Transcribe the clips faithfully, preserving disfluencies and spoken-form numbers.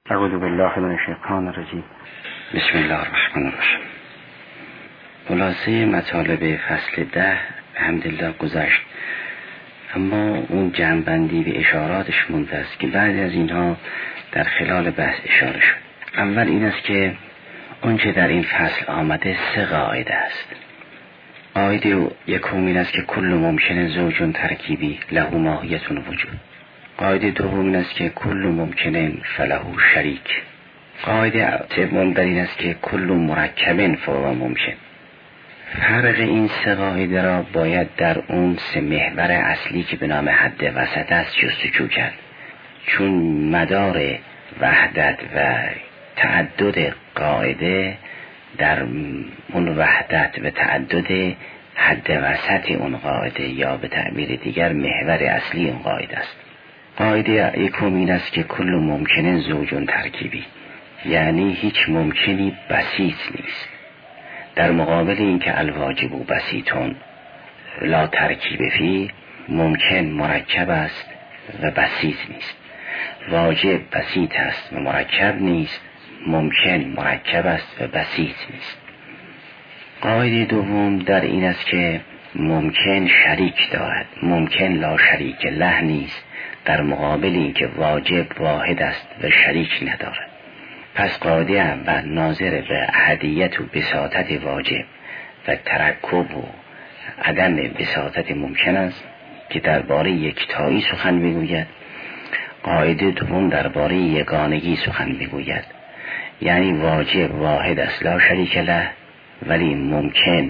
اعوذ بالله من الشیطان الرجیم. بسم الله الرحمن الرحیم. خلاصه مطالب فصل ده الحمدلله گذشت، اما اون جمع‌بندی به اشاراتش مونده است که بعضی از اینها در خلال بحث اشاره شد. اول این است که اونچه در این فصل آمده سه قاعده است. قاعده یکم این است که کل ممکن زوج ترکیبی له ماهیت وجود. قاعده دوم این است که کل ممکن فله شریک. قاعده سوم در این است که کل مرکب فهو ممکن. فرق این سه قاعده را باید در اون سه محور اصلی که به نام حد وسط است جستجو کرد، چون مدار وحدت و تعدد قاعده در اون وحدت و تعدد حد وسط اون قاعده، یا به تعبیر دیگر محور اصلی اون قاعده است. قاعده یکم این است که کل ممکن زوج ترکیبی، یعنی هیچ ممکنی بسیط نیست، در مقابل این که الواجب و بسیطون لا ترکیب فی، ممکن مرکب است و بسیط نیست. واجب بسیط است و مرکب نیست، ممکن مرکب است و بسیط نیست. قاعده دوم در این است که ممکن شریک دارد، ممکن لا شریک له نیست، در مقابل این که واجب واحد است و شریک ندارد. پس قاعده اول ناظر به احدیت و بساطت واجب و ترکب و عدم بساطت ممکن است که درباره یکتایی سخن میگوید. قاعده دوم درباره یگانگی سخن میگوید، یعنی واجب واحد است لا شریک له، ولی ممکن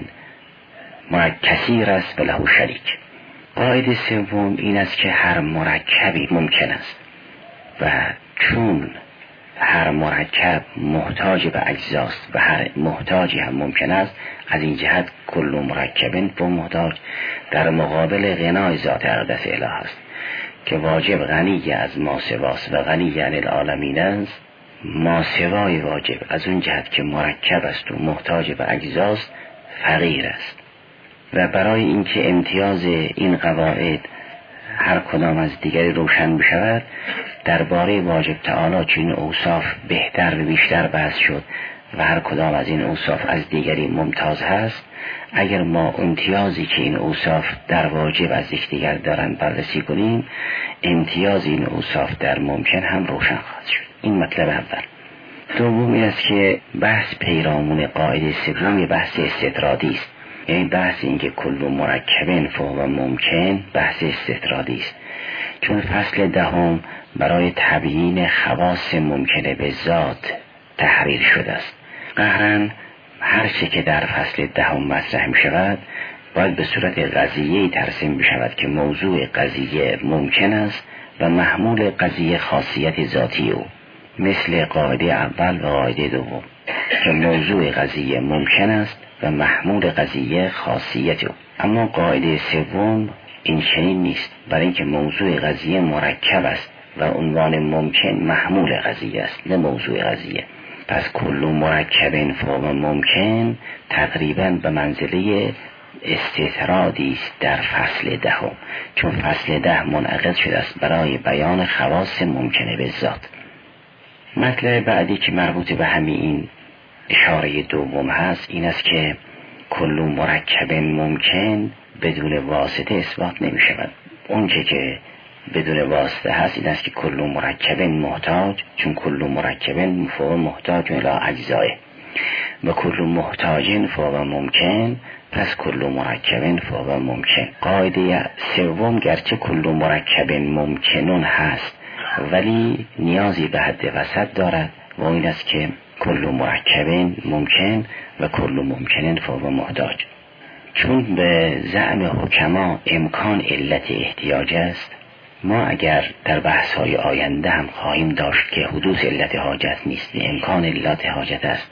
مرکب است و له شریک. قاعده سوم این است که هر مرکبی ممکن است و چون هر مرکب محتاج به اجزاست و هر محتاجی هم ممکن است، از این جهت کل مرکبین و محتاج در مقابل غنای ذات اقدس اله است که واجب غنی از ما سواست و غنی عن العالمین است. ما سوای واجب از اون جهت که مرکب است و محتاج به اجزاست فقیر است. و برای اینکه امتیاز این قواعد هر کدام از دیگری روشن بشود، درباره واجب تعالی چون اوصاف بهتر و بیشتر بحث شد و هر کدام از این اوصاف از دیگری ممتاز هست. اگر ما امتیازی که این اوصاف در واجب از یکدیگر دارن بررسی کنیم، امتیاز این اوصاف در ممکن هم روشن خواهد شد. این مطلب اول. دوم این است که بحث پیرامون قاعده سوم بحث استطرادی است، یعنی بحث این که کل مرکبین فهو ممکن بحث استطرادی است، چون فصل دهم برای تبیین خواص ممکنه به ذات تحریر شده است. قهرن هر چه که در فصل دهم مطرح می شود باید به صورت قضیه‌ای ترسیم بشود که موضوع قضیه ممکن است و محمول قضیه خاصیت ذاتی او، مثل قاعده اول و قاعده دوم که موضوع قضیه ممکن است و محمول قضیه خاصیت او. اما قاعده سوم این چنین نیست، برای اینکه موضوع قضیه مرکب است و عنوان ممکن محمول قضیه است نه موضوع قضیه. پس کل مرکب فهو ممکن تقریبا به منزله استطرادی است در فصل دهم، چون فصل ده منعقد شده است برای بیان خواص ممکنه به ذات. مطلب بعدی که مربوط به همین این اشاره دوم هست این است که کل مرکب ممکن بدون واسطه اثبات نمی شود. اونچه که بدون واسطه هست این است که کل مرکب محتاج، چون کل مرکب فهو محتاج الی اجزائه و کل محتاج فهو ممکن، پس کل مرکب فهو ممکن. قاعده سوم گرچه کل مرکب ممکنون هست ولی نیازی به حد وسط دارد و این است که کل مرکب ممکن و کل ممکن فهو محتاج. چون به زعم حکما امکان علت احتیاج است، ما اگر در بحث های آینده هم خواهیم داشت که حدوث علت حاجت نیست، امکان علت حاجت است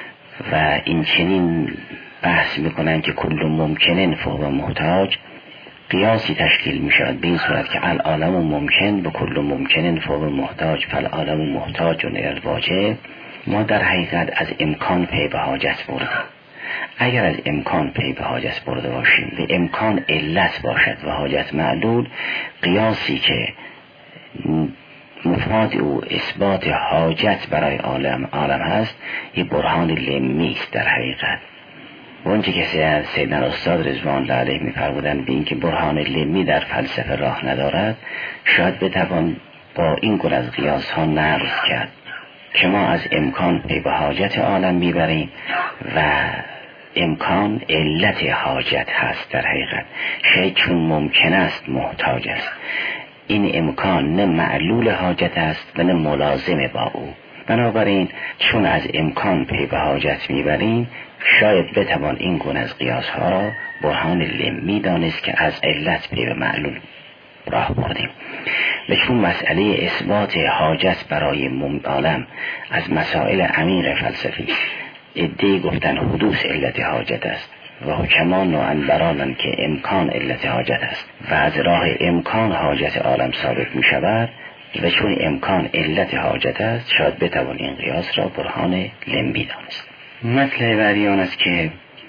و این چنین بحث میکنن که کل ممکن فهو محتاج، قیاسی تشکیل می شود به این صورت که العالم ممکن و کل ممکن فهو محتاج فالعالم محتاج و الی الواجب. ما در حقیقت از امکان پی به حاجت بردیم. اگر از امکان پی به حاجت برده باشیم و امکان علت باشد و حاجت معلول، قیاسی که صفات او اثبات حاجت برای عالم عالم هست، یه برهان لمی است در حقیقت. و اونچه که سیدنا استاد رضوان الله علیه می‌فرمودند به این که برهان لمی در فلسفه راه ندارد، شاید بتوان با این گونه از قیاس ها نقض کرد که ما از امکان پی به حاجت عالم میبریم و امکان علت حاجت هست. در حقیقت شیء چون ممکن است محتاج است. این امکان نه معلول حاجت است و نه ملازم با او. بنابراین چون از امکان پی به حاجت میبریم، شاید بتوان این گونه از قیاس ها را برهان لمی دانست که از علت پی به معلول راه بردیم. و چون مسئله اثبات حاجت برای عالم از مسائل عمیق فلسفی، عده‌ای گفتن حدوث علت حاجت است و حکمان و انبرانن که امکان علت حاجت است و از راه امکان حاجت عالم ثابت می شود و چون امکان علت حاجت است، شاید بتوان این قیاس را برهان لمی دانست. مطلب بعدی آن است که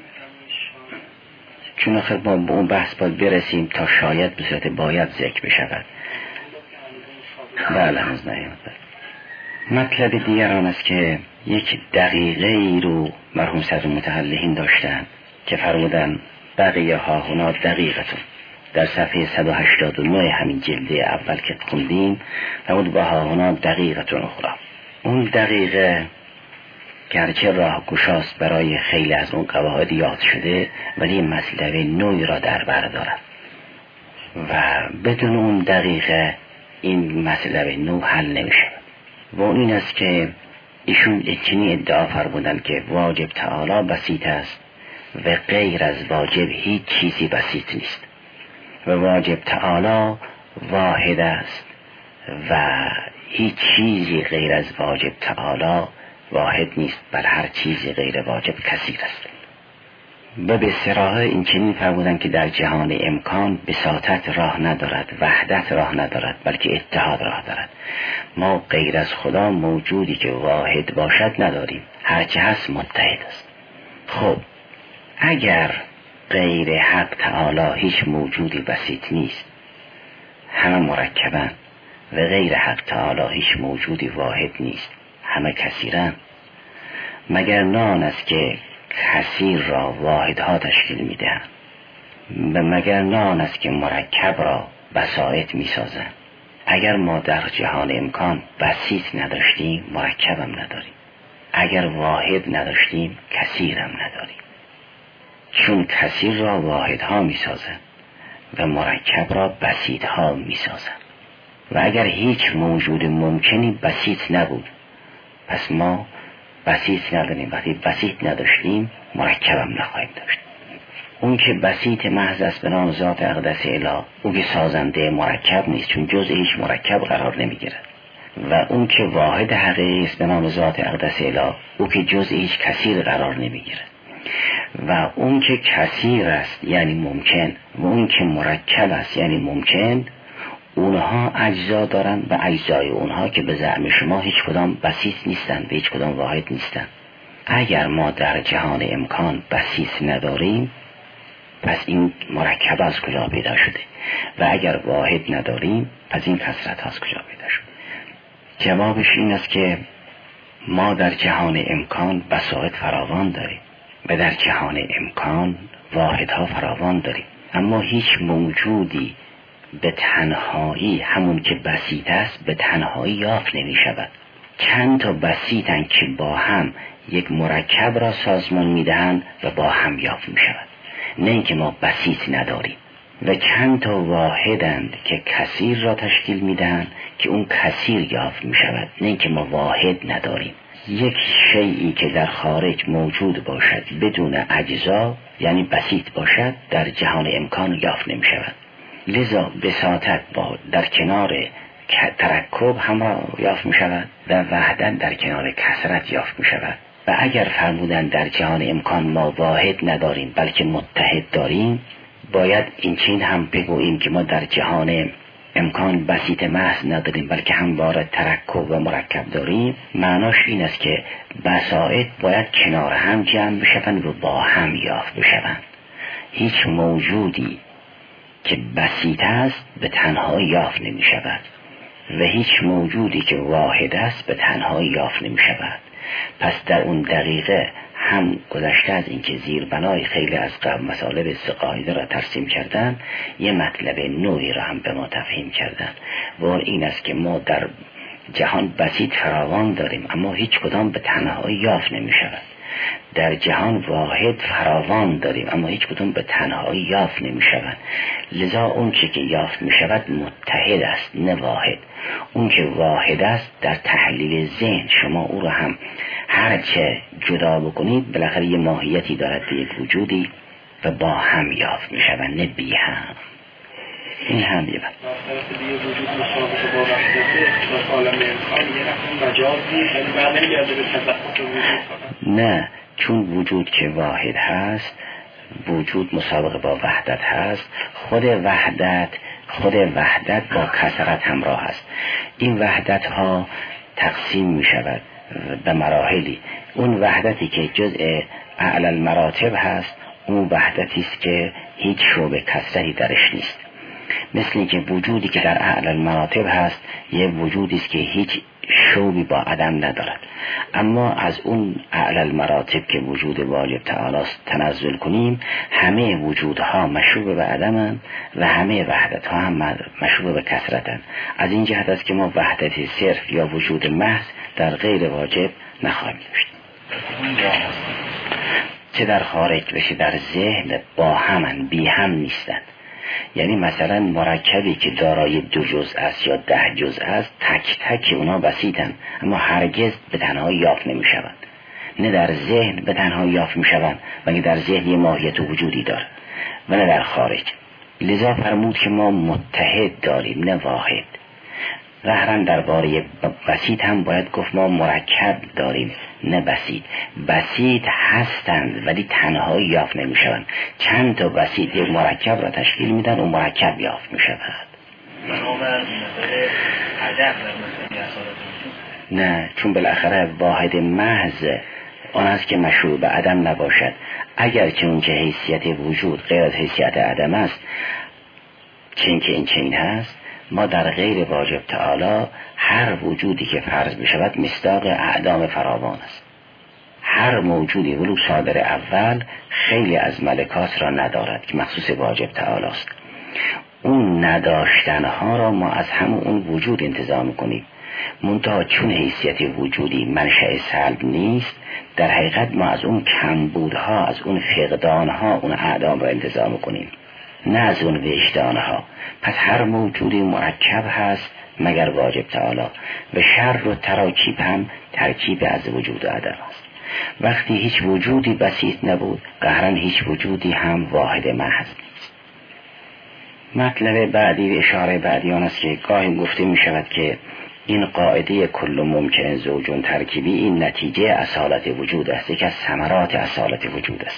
چون آخر با اون بحث باید برسیم تا شاید به صورت باید ذکر بشود. بله هنوز نیامد. مطلب دیگر آن است که یک دقیقه ای رو مرحوم صدر متحلحین داشتن که فرمودن بقیه ها هنا دقیقتون. در صفحه صد و هشتاد و نه همین جلده اول که خوندیم فرمود با ها هنا دقیقتون اخرى. اون دقیقه گرچه راه گشاست برای خیلی از اون قواعد یاد شده، ولی مسئله نوعی را در بر دارد و بدون اون دقیقه این مسئله نو حل نمیشه. و اون این است که ایشون چنین ادعا فرمودن که واجب تعالی بسیط است و غیر از واجب هیچ چیزی بسیط نیست و واجب تعالی واحد است و هیچ چیزی غیر از واجب تعالی واحد نیست، بل هر چیزی غیر واجب کثیر است. و به صراحه این چنین فرمودن که در جهان امکان بساطت راه ندارد، وحدت راه ندارد، بلکه اتحاد راه دارد. ما غیر از خدا موجودی که واحد باشد نداریم، هرچه هست متحد است. خب اگر غیر حق تعالی هیچ موجودی بسیط نیست، همه مرکبن، و غیر حق تعالی هیچ موجودی واحد نیست، همه کثیرن، مگر نان است که کثیر را واحدها تشکیل میدهند و مگر نان است که مرکب را بساط میسازند. اگر ما در جهان امکان بسیط نداشتیم، مرکبم نداریم. اگر واحد نداشتیم، کثیرم نداریم. چون کثیر را واحدها میسازند و مرکب را بسیطها میسازند و اگر هیچ موجود ممکنی بسیط نبود، پس ما بسیط نداریم. وقتی بسیط نداشتیم، مرکبم نخواهیم داشت. اون که بسیط محض است به نام ذات اقدس اله، اون که سازنده مرکب نیست، چون جزء هیچ مرکب قرار نمیگیرد. و اون که واحد حقیقی است به نام ذات اقدس اله، اون که جزء هیچ کثیر قرار نمیگیرد. و اون که کثیر است یعنی ممکن، و اون که مرکب است یعنی ممکن، اونها اجزا دارن و اجزای اونها که به زعم شما هیچ کدام بسیط نیستن و هیچ کدام واحد نیستن. اگر ما در جهان امکان بسیط نداریم، پس این مرکب از کجا پیدا شده؟ و اگر واحد نداریم، پس این کثرت از کجا پیدا شده؟ جوابش این است که ما در جهان امکان بساط فراوان داریم و در جهان امکان واحدها فراوان داریم، اما هیچ موجودی به تنهایی همون که بسیط است به تنهایی یافت نمی شود. چند تا بسیطن که با هم یک مرکب را سازمان می دهند و با هم یافت می شود. نه اینکه ما بسیط نداریم. و چند تا واحدند که کثیر را تشکیل می دهند که اون کثیر یافت می شود، نه اینکه ما واحد نداریم. یک شیئی که در خارج موجود باشد بدون اجزا یعنی بسیط باشد، در جهان امکان یافت نمی شود. لذا بساطت با در کنار ترکب هم را یافت می شود و وحدت در کنار کثرت یافت می شود. و اگر فرمودن در جهان امکان ما واحد نداریم بلکه متحد داریم، باید این چین هم بگوییم که ما در جهان امکان بسیط محض نداریم بلکه همواره ترکب و مرکب داریم. معناش این است که بساط باید کنار هم جمع بشوند و با هم یافت بشوند. هیچ موجودی که بسیط است به تنها یافت نمی شود و هیچ موجودی که واحد است به تنهایی یافت نمی شود. پس در اون دقیقه هم گذشته از اینکه زیربنای خیلی از قبل مطالب سه قاعده را ترسیم کردن، یه مطلب نوعی را هم به ما تفهیم کردن و این است که ما در جهان بسیط فراوان داریم اما هیچ کدام به تنهایی یافت نمی شود. در جهان واحد فراوان داریم اما هیچ کدام به تنهایی یافت نمی شود. لذا اون چه که یافت می شود متحد است نه واحد. اون که واحد است در تحلیل ذهن شما او رو هم هر چه جدا بکنید بالاخره یه ماهیتی دارد، یک وجودی و با هم یافت می شود نه بی هم. این هم یه بند وجود مسابقه با وحدته در عالم انسان یه نفر مجازی یعنی بعد نمیگرده به تضخم وجود. نه، چون وجود که واحد هست، وجود مسابقه با وحدت هست، خود وحدت خود وحدت با کثرت همراه هست. این وحدت ها تقسیم می شود به مراحلی. اون وحدتی که جزء اعلی المراتب هست اون وحدتی است که هیچ شعبه کثرتی درش نیست. مثل اینکه وجودی که در اعلی المراتب هست یه وجودی است که هیچ شوبی با عدم ندارد. اما از اون اعلی المراتب که وجود واجب تعالی است تنزل کنیم، همه وجودها مشوب به عدمند و همه وحدتها هم مشوب به کثرتند. از این جهت است که ما وحدت صرف یا وجود محض در غیر واجب نخواهیم داشت. چه در خارج بشه در ذهن با همن، بی هم نیستند. یعنی مثلا مرکبی که دارای دو جزء است یا ده جزء است، تک تک اونا بسیطن اما هرگز به تنهایی یافت نمی شوند. نه در ذهن به تنهایی یافت می شوند مگر در ذهن یه ماهیت و وجودی دارد و نه در خارج. لذا فرمود که ما متحد داریم نه واحد. ظاهرا درباره بسیط هم باید گفت ما مرکب داریم نه بسیط. بسیط هستند ولی تنهایی یافت نمی شوند. چند تا بسیط یک مرکب را تشکیل میدن و مرکب یافت می شود. نه، چون بالاخره واحد محض آن است که مشروع به عدم نباشد. اگر که اون که حیثیت وجود غیر از حیثیت عدم است، چین که این چین هست، ما در غیر واجب تعالی هر وجودی که فرض بشود مصداق اعدام فراوان است. هر موجودی ولو صادر اول خیلی از ملکات را ندارد که مخصوص واجب تعالی است. اون نداشتنها را ما از همون اون وجود انتظام کنیم. منتها چون حیثیت وجودی منشأ سلب نیست، در حقیقت ما از اون کمبودها، از اون فقدانها اون اعدام را انتظام کنیم نه از اون وجدانها. پس هر موجودی مرکب هست مگر واجب تعالی و شر و تراکیب هم ترکیب از وجود و عدم است. وقتی هیچ وجودی بسیط نبود، قهرن هیچ وجودی هم واحد محض نیست. مطلب بعدی و اشاره بعدی آن است که گاهی گفته می شود که این قاعده کل ممکن زوجون ترکیبی این نتیجه اصالت وجود است، یک از ثمرات اصالت وجود است.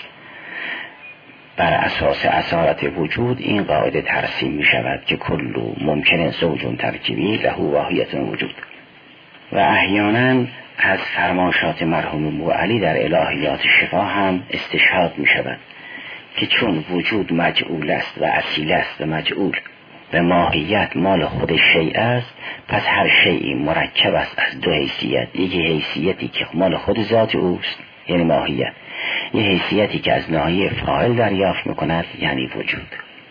بر اساس اصالت وجود این قاعده ترسیم می شود که کل ممکن زوجون ترکیبی له واحیت وجود. و احیانا از فرمایشات مرحوم ابو علی در الهیات شفا هم استشهاد می شود که چون وجود مجعول است و اصیل است و مجعول و ماهیت مال خود شیء است، پس هر شیئی مرکب است از دو حیثیت. یکی حیثیتی که مال خود ذات اوست یعنی ماهیت، یه حیثیتی که از ناحیه فاعل دریافت میکند یعنی وجود.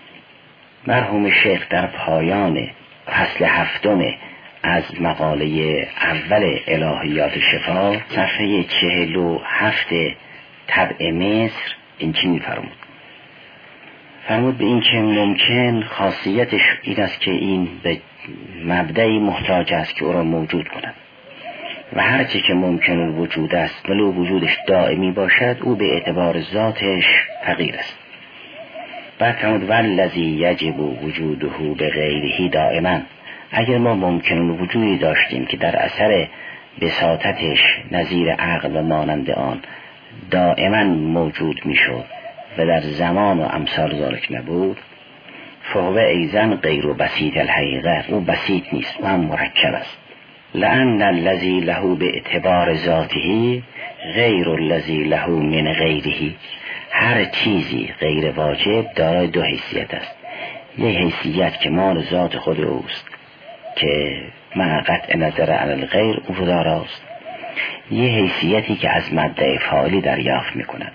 مرحوم شیخ در پایان فصل هفتم از مقاله اول الهیات شفا صفحه چهل و هفت طبع مصر این چی میفرمود؟ فرمود به این که ممکن خاصیتش این است که این به مبدعی محتاج است که او را موجود کند و هرچی که ممکن وجود است ولو وجودش دائمی باشد او به اعتبار ذاتش فقیر است. بعد فرمود والذی یجب وجوده به غیره دائما. اگر ما ممکن وجودی داشتیم که در اثر بساطتش نظیر عقل و مانند آن دائما موجود میشد و در زمان و امثال ذالک نبود، فهو ایزن غیر بسیط الحقیقه، او بسیط نیست، او هم مرکب است. لأن الذی له به اعتبار ذاته غیر الذی له من غیره. هر چیزی غیر واجب دارای دو حیثیت است. یک حیثیت که مال ذات خود اوست که مع قطع نظر عن الغیر او رو داراست. یه حیثیتی که از مبدأ فاعلی دریافت میکند.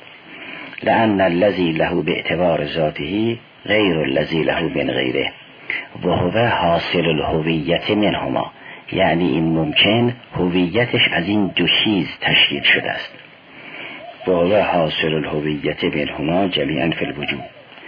لأن الذی له به اعتبار ذاته غیر الذی له من غیره و هو حاصل الهویت منهما، یعنی این ممکن هویتش از این دو چیز تشکیل شده است. و هو حاصل الهویت منهما جمیعا فی الوجود،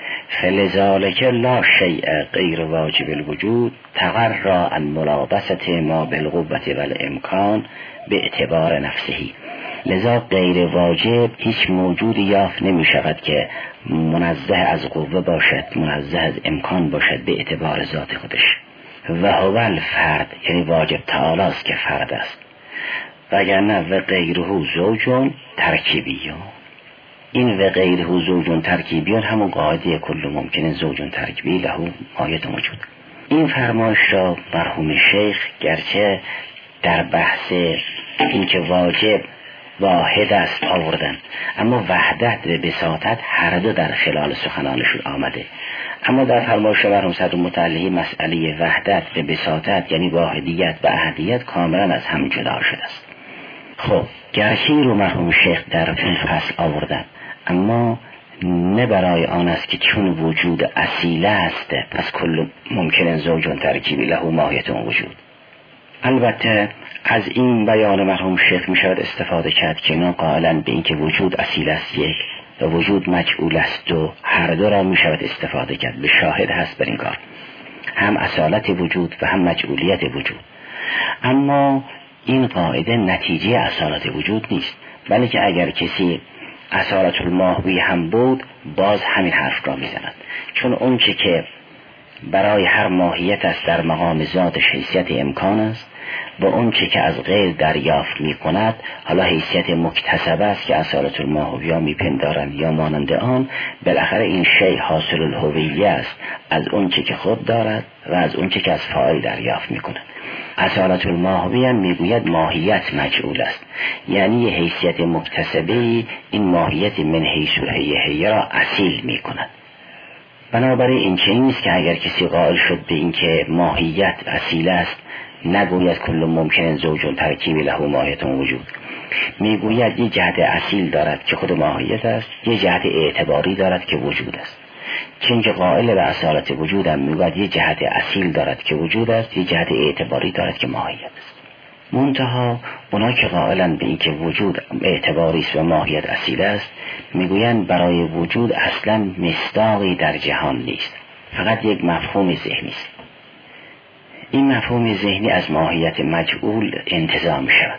فلذالک لا شیء غیر واجب الوجود تقرر عن ملابسة ما بالقوة والامکان به اعتبار نفسهی. لذا غیر واجب هیچ موجودی یافت نمی شود که منزه از قوه باشد، منزه از امکان باشد به اعتبار ذات خودش. و هو الفرد، یعنی واجب تعالی است که فرد است. وگرنه و غیره زوجون ترکیبیون، این و غیره زوجون ترکیبیون همون قاعده کل ممکنه زوجون ترکیبی له ماهیت موجود. این فرمایش را مرحوم شیخ گرچه در بحث این که واجب واحد است آوردن، اما وحدت و بساطت هر دو در خلال سخنانشون آمده. اما در فرمایش مرحوم صدر متعلی مسئله وحدت و بساطت یعنی واحدیت و احدیت کاملا از هم جدا شده است. خب گرچه رو مرحوم شیخ در این فصل آوردن، اما نه برای آن است که چون وجود اصیله است پس کل ممکن زوجون ترکیبی له ماهیت وجود. البته از این بیان مرحوم شیخ می شود استفاده کرد که اینا قائلا به این که وجود اصیل است یک و وجود مجعول است دو، هر دو را می شود استفاده کرد. به شاهد هست بر این کار، هم اصالت وجود و هم مجعولیت وجود. اما این قاعده نتیجه اصالت وجود نیست، بلکه اگر کسی اصالت الماهوی هم بود باز همین حرف را می زند، چون اون چه که برای هر ماهیت است در مقام ذاتش حیثیت امکان است و اون چه که از غیر دریافت می کند حالا حیثیت مکتسبه است که اصالت الماهوی ها می پندارند یا مانند آن. بالاخره این شی حاصل الهویه است از اون چه که خود دارد و از اون چه که از فاعل دریافت می کند. اصالت الماهوی هم می گوید ماهیت مجعول است، یعنی حیثیت مکتسبه این ماهیت من حیث الهیه را اصیل می کند. بنابراین این چه نیست که اگر کسی قائل شد به این که ماهیت اصیل است نگوید کل ممکن زوجون ترکیبی له ماهیت وجود، میگوید یه جهت اصیل دارد که خود ماهیت است، یه جهت اعتباری دارد که وجود است. چون که قائل به اصالت وجود هم میگوید یه جهت اصیل دارد که وجود است، یه جهت اعتباری دارد که ماهیت است. منتها اونا که قائلن به این که وجود اعتباری است و ماهیت اصیل است میگویند برای وجود اصلا مصداقی در جهان نیست، فقط یک مفهوم ذهنی است. این مفهوم ذهنی از ماهیت مجعول انتزاع می شود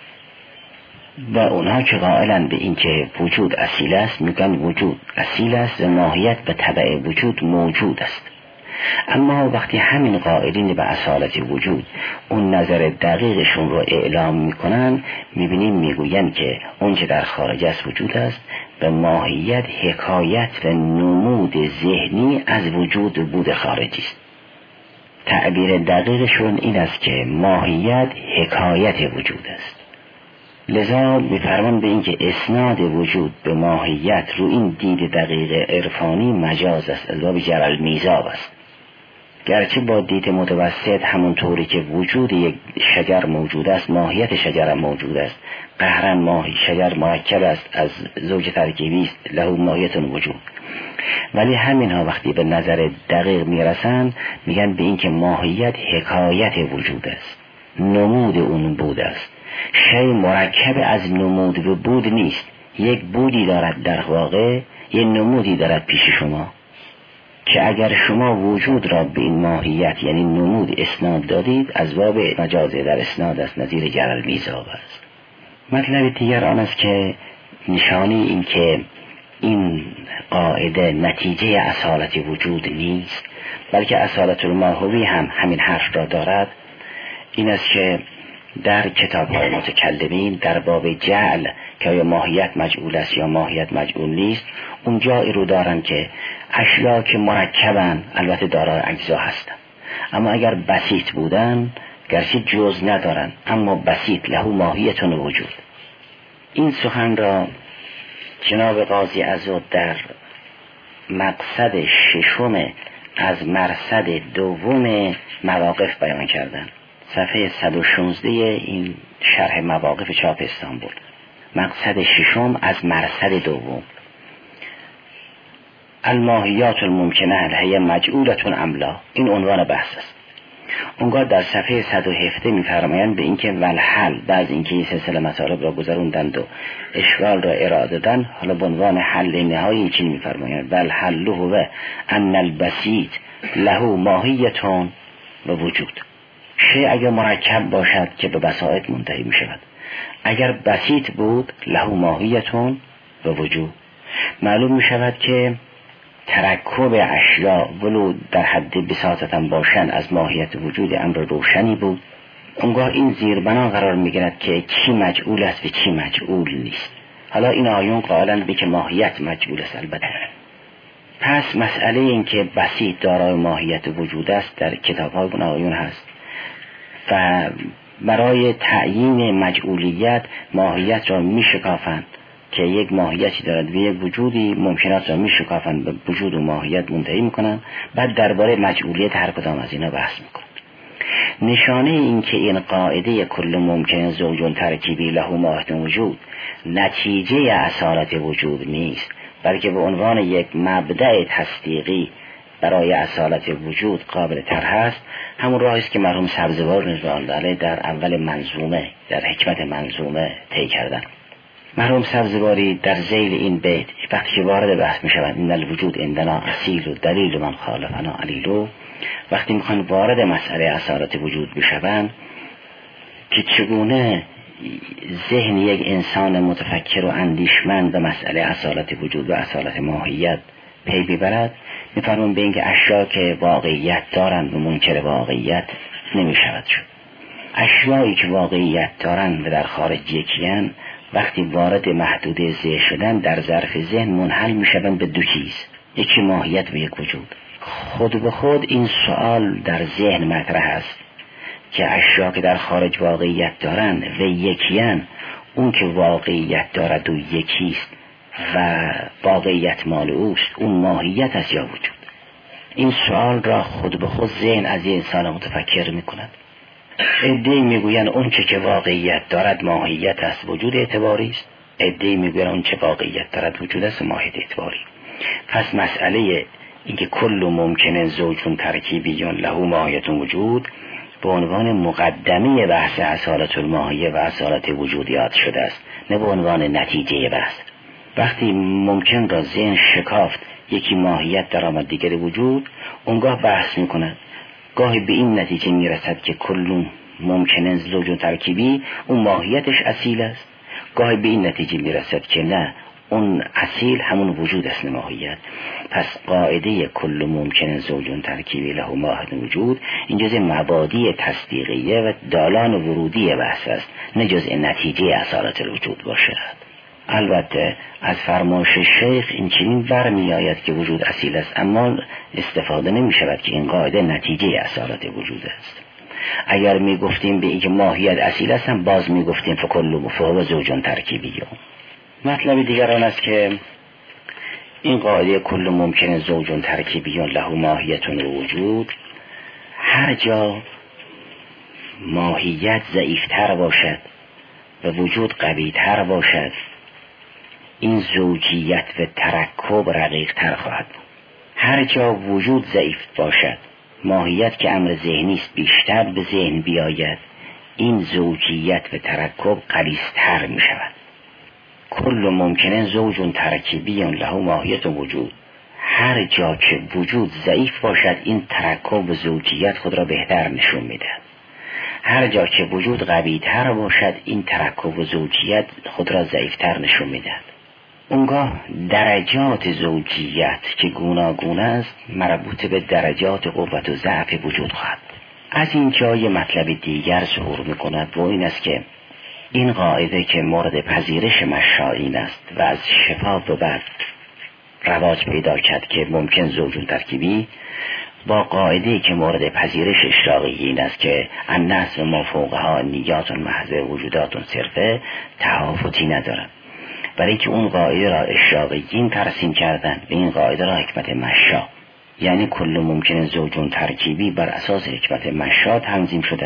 و اونها که قائلن به این که وجود اصیل است میگن وجود اصیل است و ماهیت به تبع وجود موجود است. اما وقتی همین قائلین به اصالت وجود اون نظر دقیقشون رو اعلام میکنن میبینیم میگوین که اون که در خارج از وجود است به ماهیت حکایت و نمود ذهنی از وجود بود خارجی است. تعبیر دقیقشون این است که ماهیت حکایت وجود است. لذا میفرمان به این که اسناد وجود به ماهیت رو این دید دقیق عرفانی مجاز است، از باب جر المیزاب است. گرچه با دید متوسط همون طوری که وجود یک شجر موجود است ماهیت شجر موجود است، قهرا ماهی شجر مرکب است از زوج ترکیبی است له ماهیت وجود، ولی همین ها وقتی به نظر دقیق میرسن میگن به این که ماهیت حکایت وجود است، نمود اون بود است. شی مرکب از نمود و بود نیست، یک بودی دارد در واقع، یک نمودی دارد پیش شما که اگر شما وجود را به این ماهیت یعنی نمود اسناد دادید از باب مجازه در اسناد است، نظیر جر المیزاب است. مطلب دیگر آن است که نشانی این که این قاعده نتیجه اصالت وجود نیست بلکه اصالت الماهوی هم همین حرف را دارد این است که در کتاب های متکلمین در باب جعل که آیا ماهیت مجعول است یا ماهیت مجعول نیست اونجا ای رو دارن که اشیا که مرکبن البته دارای اجزا هستن، اما اگر بسیط بودن گرچه جز ندارن اما بسیط له ماهیت وجود. این سخن را جناب قاضی عزاد در مقصد ششم از مرصد دوم مواقف بیان کردن صفحه صد و شانزده این شرح مواقف چاپ استانبول. مقصد ششم از مرصد دوم. الماهیات الممکنه هل مجعولتون ام لا، این عنوان بحث است. اونگاه در صفحه صد و هفده می‌فرمایند به اینکه والحل، بعد اینکه این سلسله مطالب را گذروندند و اشکال را ارائه دادن، حالا به عنوان حل نهایی این چنین می‌فرمایند والحل هو ان البسیط له ماهیتون و وجود. شیء اگر مرکب باشد که به بساط منتهی می‌شود، اگر بسیط بود له ماهیتون و وجود، معلوم می‌شود که ترکب اشیا ولو در حد بساطتاً باشن از ماهیت وجود امر روشنی بود. اونگاه این زیربنا قرار میگیرد که چی مجعول است و چی مجعول نیست. حالا این آیون قائلند به که ماهیت مجعول است البته. پس مسئله این که بسیط دارای ماهیت وجود است در کتاب‌های اون آیون هست و برای تعیین مجعولیت ماهیت را میشکافند که یک ماهیتی دارد و یک وجودی ممکنات را می شکافند به وجود و ماهیت منتهی میکنند. بعد درباره مجعولیت هر کدام از اینا بحث میکنند. نشانه این که این قاعده کل ممکن زوج ترکیبی له ماهیت وجود نتیجه اصالت وجود نیست، بلکه به عنوان یک مبدأ تصدیقی برای اصالت وجود قابل طرح است. همون راهی است که مرحوم سبزوار رضوان الله در اول منظومه، در حکمت منظومه طی کردند. مرحوم سبزواری در ذیل این بیت وقتی که وارد بحث می شود ان الوجود عندنا اصیل و دلیل من خالفنا علیلو، وقتی میخوان وارد مسئله اصالت وجود بشوند که چگونه ذهن یک انسان متفکر و اندیشمند به مسئله اصالت وجود و اصالت ماهیت پی ببرد، میفرمون به اینکه اشیا که واقعیت دارند و منکر واقعیت نمی شود شد. اشیایی که واقعیت دارند و در خارج یکیان وقتی وارد محدوده ذهن شدن در ظرف ذهن منحل می شوند به دو چیز، یکی ماهیت و یک وجود. خود به خود این سوال در ذهن مطرح است که اشیا که در خارج واقعیت دارند و یکیان، اون که واقعیت دارد و یکیست و واقعیت مال اوست، اون ماهیت است یا وجود؟ این سوال را خود به خود ذهن از این انسان متفکر می کند. عده‌ای میگویند اون چه که واقعیت دارد ماهیت است، وجود اعتباری است. عده‌ای میگویند اون چه واقعیت دارد وجود است، ماهیت اعتباری. پس مسئله اینکه کل ممکنه زوجون ترکیبیون له ماهیت وجود به عنوان مقدمه بحث اصالت الماهیه و اصالت وجودیات شده است، نه به عنوان نتیجه بحث. وقتی ممکن را ذهن شکافت، یکی ماهیت در آمد دیگر وجود، اونگاه بحث میکند. گاهی به این نتیجه میرسد که کل ممکنه زوج ترکیبی اون ماهیتش اصیل است، گاهی به این نتیجه میرسد که نه، اون اصیل همون وجود است، ماهیت. پس قاعده کل ممکنه زوج ترکیبی له ماهیت وجود این جزء مبادی تصدیقیه و دالان ورودی بحث است، نه جزء نتیجه اصالت الوجود باشد. البته از فرمایش شیخ این چنین برمی آید که وجود اصیل است، اما استفاده نمی شود که این قاعده نتیجه اصالت وجود است. اگر می گفتیم به اینکه ماهیت اصیل است، هم باز می گفتیم فکل فهو زوجون ترکیبیون. مطلب دیگر آن است که این قاعده کل ممکن زوجون ترکیبیون له ماهیتون وجود، هر جا ماهیت ضعیفتر باشد و وجود قویتر باشد، این زوجیت و ترکب رقیق تر خواهد بود. هر جا وجود ضعیف باشد، ماهیت که امر ذهنی است بیشتر به ذهن بیاید، این زوجیت و ترکب غلیظتر می شود. کل ممکنه زوجون ترکیبیون له ماهیت و وجود، هر جا که وجود ضعیف باشد، این ترکب و زوجیت خود را بهتر نشون میده. هر جا که وجود قوی‌تر باشد، این ترکب و زوجیت خود را ضعیف‌تر نشون میده. اونگاه درجات زوجیت که گوناگون است مربوط به درجات قوت و ضعف وجود خواهد. از این جای مطلب دیگر ظهور میکند و این است که این قاعده که مورد پذیرش مشایین است و از شفا به بعد رواج پیدا کرد که ممکن زوجون ترکیبی، با قاعده که مورد پذیرش اشراقیین است که الناس و ما فوقها نیات محض وجودات صرفه، تهافتی ندارد. برای که اون قاعده را اشراقیین ترسیم کردن و این قاعده را حکمت مشا، یعنی کل ممکن زوجون ترکیبی بر اساس حکمت مشا تنظیم شده است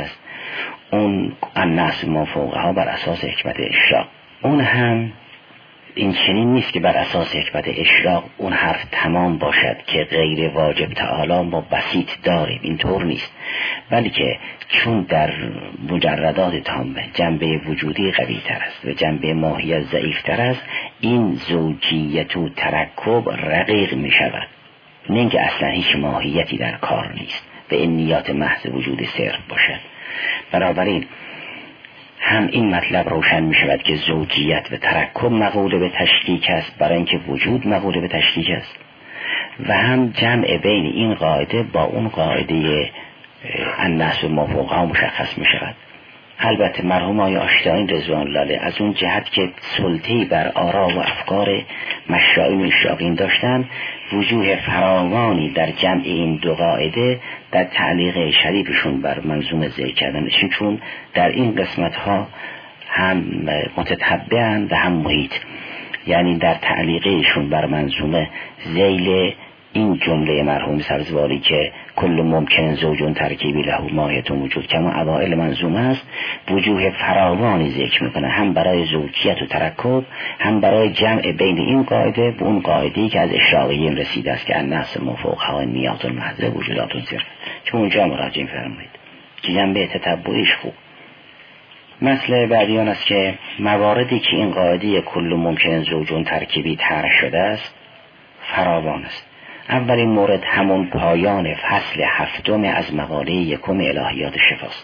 اون الناس ما فوقها بر اساس حکمت اشراق. اون هم این چنین نیست که بر اساس حکمت اشراق اون حرف تمام باشد که غیر واجب تعالی ما بسیط داریم، اینطور نیست، بلکه چون در مجردات تامه جنبه وجودی قوی تر است و جنبه ماهیت ضعیف تر است، این زوجیت و ترکب رقیق می شود، نه اینکه اصلا هیچ ماهیتی در کار نیست و این نیات محض وجود صرف باشد. بنابراین هم این مطلب روشن می شود که زوجیت و ترکب مقوله به تشکیک است برای اینکه وجود مقوله به تشکیک است، و هم جمع بین این قاعده با اون قاعده الناس ما فوقها مشخص می شود. البته مرحوم آقای آشتیانی رضوان الله علیه از اون جهت که سلطه‌ای بر آرا و افکار مشرعین و اشراقین داشتن، وجوه فراوانی در جمع این دو قاعده در تعلیق شریفشون بر منظومه ذکر کردنشون، چون در این قسمت ها هم متتبعن و هم محیط، یعنی در تعلیقشون بر منظومه ذیل این جمله مرحوم سبزواری که کل ممکن زوجون ترکیبی له ماهیت وجود کما اوائل منظومه است، وجوه فراوانی ذکر میکنه، هم برای زوجیت و ترکب، هم برای جمع بین این قاعده و اون قاعده‌ای که از اشراقیین رسیده است که الناس ما فوقها نیات المحض وجودات صرف، چون اونجا مراجعه فرمایید که جنبه تتبعیش خوب. مسئله بعدی آن است که مواردی که این قاعده کل ممکن زوجون ترکیبی طرح شده است فراوان است. اولین مورد همون پایان فصل هفتم از مقاله یکم الهیات شفاست.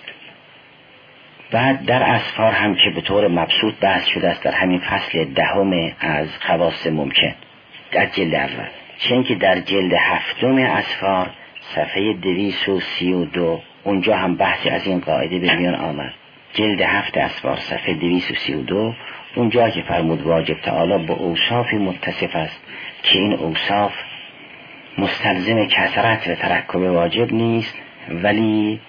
بعد در اسفار هم که به طور مبسوط بحث شده است در همین فصل دهم از خواص ممکن در جلد اول، چون که در جلد هفتم اسفار صفحه دویست و سی و دو اونجا هم بحثی از این قاعده به میان آمد. جلد هفت اسفار صفحه دویست و سی و دو اونجا که فرمود واجب تعالی با اوصافی متصف است که این اوصاف مستلزم کثرت و ترکب واجب نیست، ولی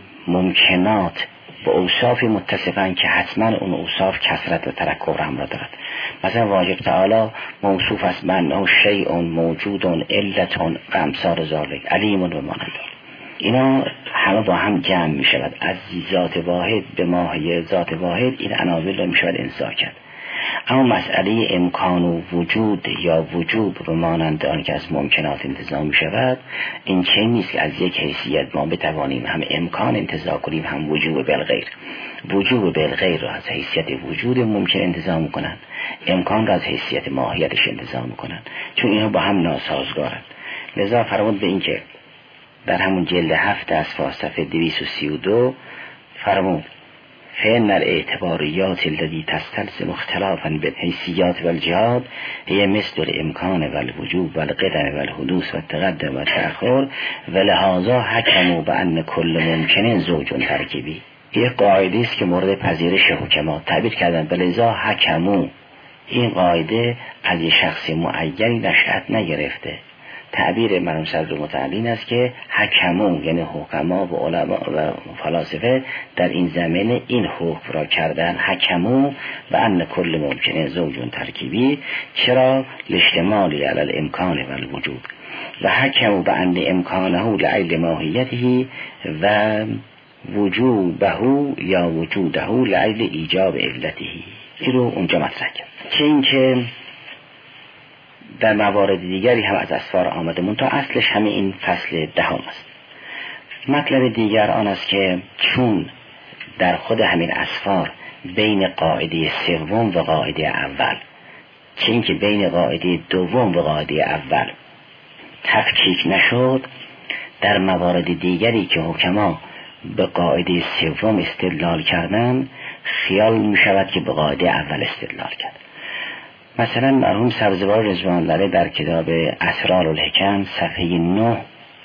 ممکنات با اوصاف متصفن که حتما اون اوصاف کثرت و ترکب را همراه دارد. مثلا واجب تعالی موصوف است من شیء موجود علت و امثال ذالک علیم و مانند. اینا همه با هم جمع می شود، از ذات واحد به ماهی ذات واحد این عناوین را می شود انسا کرد. اما مسئله امکان و وجود یا وجوب به مانند آن که از ممکنات انتزاع می شود، این چه نیست که از یک حیثیت ما بتوانیم هم امکان انتزاع کنیم هم وجوب بالغیر. وجوب بالغیر را از حیثیت وجود ممکن انتزاع می کنند، امکان را از حیثیت ماهیتش انتزاع می کنند، چون اینا با هم ناسازگارند. لذا فرمود به این که در همون جلد هفت از صفحه دویست و سی و دو فرمود فإن الاعتباریات التي تستلزم اختلافا بالحیثیات والجهات هي مثل الامکان والوجوب والقدم والحدوث والتقدم والتأخر ولهذا حکموا بأن كل ممکن زوج ترکیبی. یک قاعده است که مورد پذیرش حکما تعبیر کردن، ولذا حکموا. این قاعده از یک شخص معینی نشأت نگرفته. تعبیر مرحوم صدر متعلین است که حکمون یعنی حکما و علما و فلاسفه در این زمینه این حکم را کردن، حکمون و ان کل ممکنه زوجون ترکیبی، چرا لاشتمالی علی الامکان و الوجود، و حکمون به ان امکانه لعیل ماهیته و وجوبه یا وجوده لعیل ایجاب علته. این رو اونجا مطرح کرد. چه این که در موارد دیگری هم از اسفار آمده، منتها اصلش همه این فصل دهم است. مطلب دیگر آن است که چون در خود همین اسفار بین قاعده سوم و قاعده اول، چه این که بین قاعده دوم و قاعده اول تفکیک نشد، در موارد دیگری که حکما به قاعده سوم استدلال کردن خیال می شود که به قاعده اول استدلال کرد. مثلا مرحوم سبزوار رضوان الله علیه در کتاب اسرار الحکم صفحه نه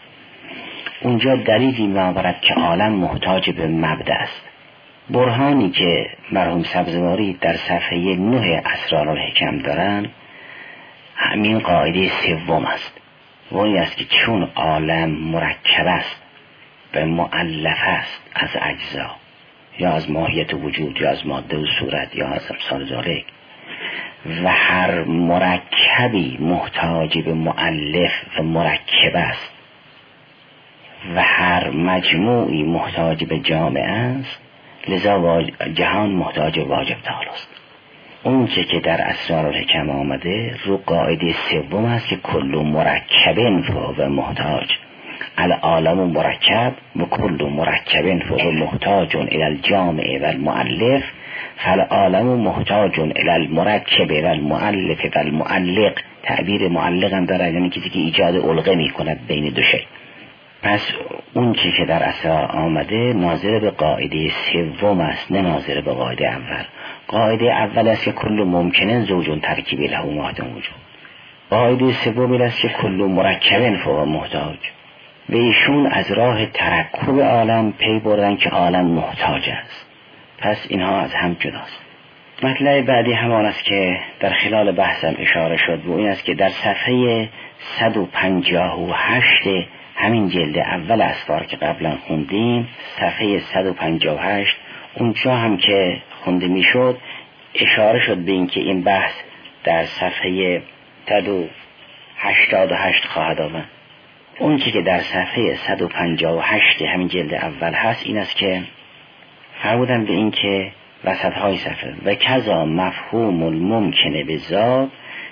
اونجا دلیلی می‌آورد که عالم محتاج به مبدأ است. برهانی که مرحوم سبزواری در صفحه نه اسرار الحکم دارن همین قاعده سوم است، و این است که چون عالم مرکب است و مؤلف است از اجزا، یا از ماهیت وجود یا از ماده و صورت یا از امثال ذالک، و هر مرکبی محتاج به مؤلف و مرکب است و هر مجموعی محتاج به جامع است، لذا جهان محتاج واجب تعالی است. اون چه که در اسرار الحکم آمده رو قاعده سوم است که کل مرکب فهو محتاج. العالم مرکب و کل مرکب فهو محتاج الی الجامع و المؤلف، فالعالم محتاج الی المرکب و المؤلف و المعلق. تعبیر معلق هم داره، یعنی کسی که ایجاد علقه می کند بین دو شی. پس اون چی که در اسرار آمده ناظر به قاعده سوم است، نه ناظر به قاعده اول. قاعده اول است که کل ممکنه زوجون ترکیب له محتاج وجود. قاعده سوم است که کل مرکب فهو محتاج. و ایشون از راه ترکب عالم پی بردن که عالم محتاج است. پس اینها از هم جداست. مطلب بعدی همان است که در خلال بحثم اشاره شد و این است که در صفحه صد و پنجاه و هشت همین جلد اول اسفار که قبلا خوندیم، صفحه صد و پنجاه و هشت، اونجا هم که خونده میشد اشاره شد به این که این بحث در صفحه صد و هشتاد و هشت خواهد آمد. اون چی که در صفحه صد و پنجاه و هشت همین جلد اول هست این است که فرمودن به این که وسط های صفحه و کذا مفهوم الممکنه به ذات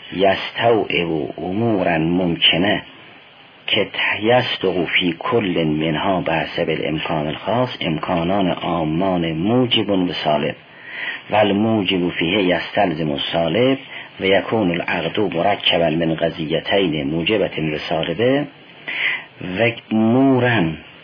یستوعب امورا ممکنه که یصدق فی کل منها بحسب الامکان الخاص امکانان عامان موجب و سالب و الموجب فیه یستلزم السالب و یکون العقد مرکبا من قضیتین موجبت و سالبه و امورا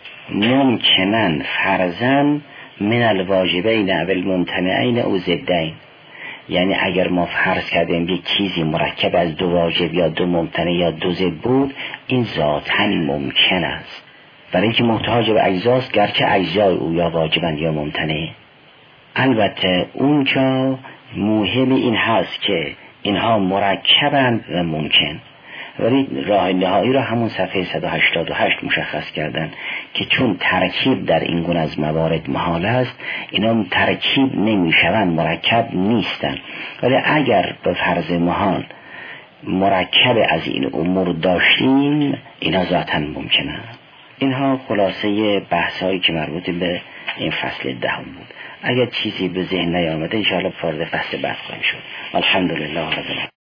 ممکنن فرضاً من الواجبین او الممتنعین او ضدین. یعنی اگر ما فرض کردیم یک چیزی مرکب از دو واجب یا دو ممتنع یا دو ضد بود، این ذاتاً ممکن است، برای اینکه محتاج به اجزاست، گرچه اجزای او یا واجبن یا ممتنع. البته اونجا مهم این هست که اینها مرکبن و ممکن، ولی راه نهایی را همون صفحه صد و هشتاد و هشت مشخص کردن که چون ترکیب در این گونه از موارد محال است، اینا ترکیب نمیشوند، مرکب نیستن. ولی اگر به فرض محال مرکب از این امور داشتیم، اینا ذاتاً ممکنه. اینها خلاصه بحثایی که مربوط به این فصل دهم بود. اگر چیزی به ذهن نیامده انشاءالله وارد فصل بعد خواهیم شد. الحمدلله رب العالمین.